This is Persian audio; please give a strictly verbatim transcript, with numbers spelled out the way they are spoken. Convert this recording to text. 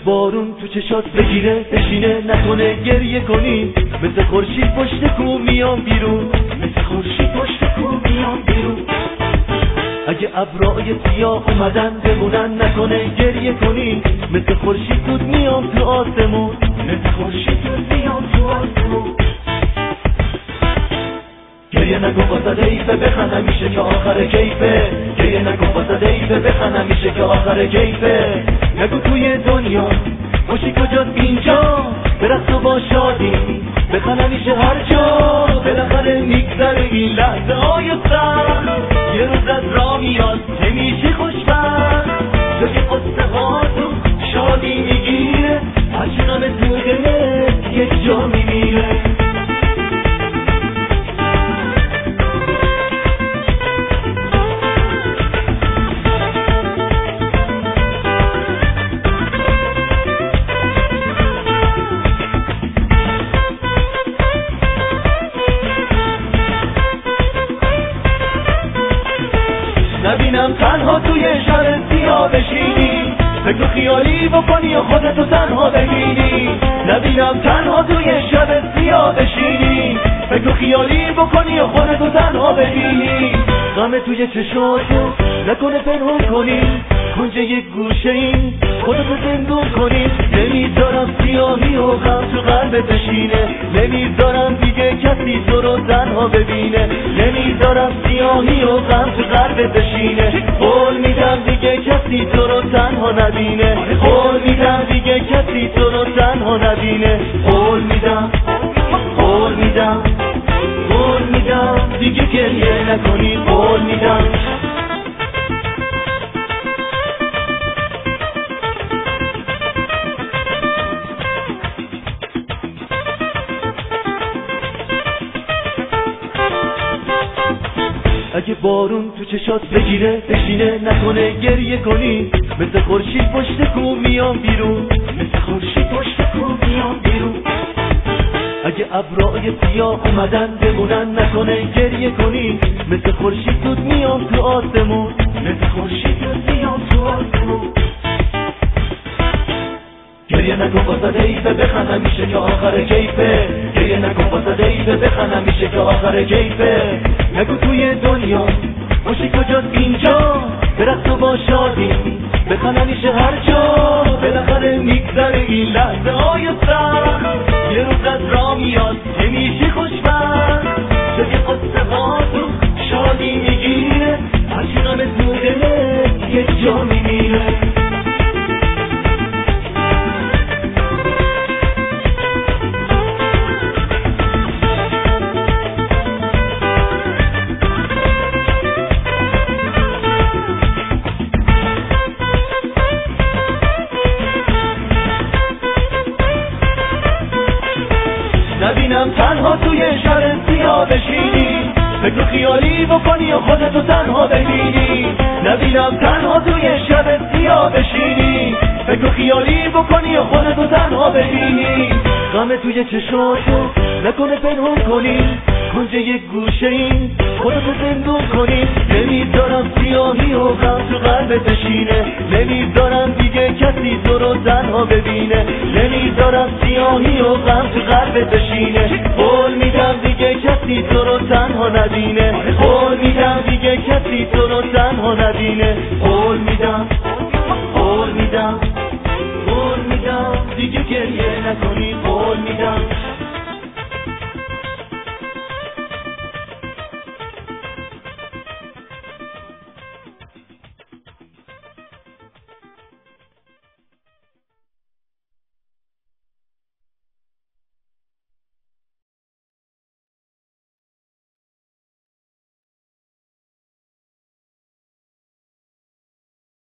بارون تو چشات بگیره بشینه نکنه گریه کنی، مثل خورشید پشت کو میام بیرون، مثل خورشید پشت کو میام بیرون. اگه ابرای سیاه اومدن بمونن نکنه گریه کنی، مثل خورشید دود میام تو آسمون، مثل خورشید دود میام تو آسمون. گریه نکن واسه دیفه بخند همیشه که آخر کیفه، گریه نکن واسه دیفه بخند همیشه که آخر کیفه. نگو توی دنیا باشی کجاست اینجا، برقص و با شادی بخند همیشه هر جا، بالاخره میگذره این لحظه های سخت، یه روز از راه میاد نمیشه خوشبخت، جای قصه ها تو شادی میگیره، هرچی غم تو دلت یک جا میمیره. نبینم تنها توی شهر سیاه بشینی، فکر خیالی بکنی و خودتو تنها ببینی. نبینم تنها توی شهر سیاه بشینی، فکر خیالی بکنی و خودتو تنها ببینی. غم توی چشاتو نکنه پنهون کنی، کنج یک گوشه این خودتو زندون کنی. نمیذارم سیاهی و غم تو قلبت بشینه، نمیذارم دیگه کسی تو رو تنها ببینه، نمیذارم سیاهی و غم تو قلبت بشینه. قول میدم دیگه کسی تو رو تنها نبینه، قول میدم دیگه کسی تو رو تنها نبینه. قول میدم قول میدم قول میدم دیگه گریه نکنی، قول میدم. اگه بارون تو چشات بگیره بشینه نکنه گریه کنی، مثل خورشید پشت کو میام بیرون، مثل خورشید پشت کو میام بیرون. اگه ابرای سیاه اومدن بمونن نکنه گریه کنی، مثل خورشید دود میام تو آسمون، مثل خورشید دود میام تو آسمون. گریه نکن واسه دیفه بخند همیشه که آخر کیفه، گریه نکن واسه دیفه بخند همیشه که آخر کیفه. نگو توی دنیا باشی کجاست اینجا، برقص و با شادی بخند همیشه هر جا، بالاخره میگذره این لحظه های سخت، یه روز از راه میاد نمیشه خوشبخت، جای قصه ها تو شادی میگیره، هرچی غم تو دلت یک جا میمیره. نبینم تنها توی شهر سیاه بشینی، فکر خیالی بکنی و خودتو تنها ببینی. نبینم تنها توی شهر سیاه بشینی، فکر خیالی بکنی و خودتو تنها ببینی. غم توی چشاتو نکنه پنهون کنی، کنج یک گوشه این خودتو زندون کنی. نمیذارم سیاهی و غم تو قلبت بشینه، نمیذارم دیگه کسی تو رو تنها ببینه، نمیذارم سیاهی و غم تو قلبت بشینه. قول میدم دیگه کسی تو رو تنها نبینه، قول میدم دیگه کسی تو رو تنها نبینه. قول میدم قول میدم قول میدم دیگه گریه نکنی، قول میدم.